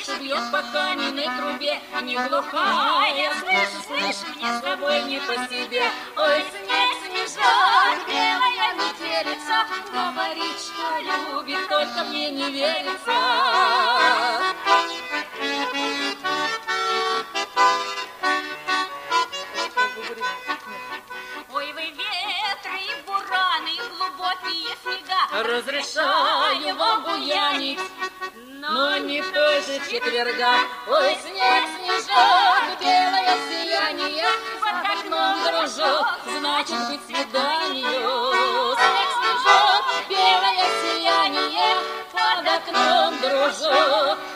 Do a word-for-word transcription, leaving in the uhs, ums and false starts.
слышу, бьет по каменной трубе, не глухая. Слышу, слышу, мне с тобой не по себе. Ой, снег, снежок, белая метелица, говорит, что любит, только мне не верится. Ой, вы ветры и бураны, и глубокие снега, разрешаю вам буянить, но не тоже четверга. Ой, снег, снежок, белое сияние, под окном дружок, значит быть свиданию. Снег, снежок, белое сияние, под окном дружок,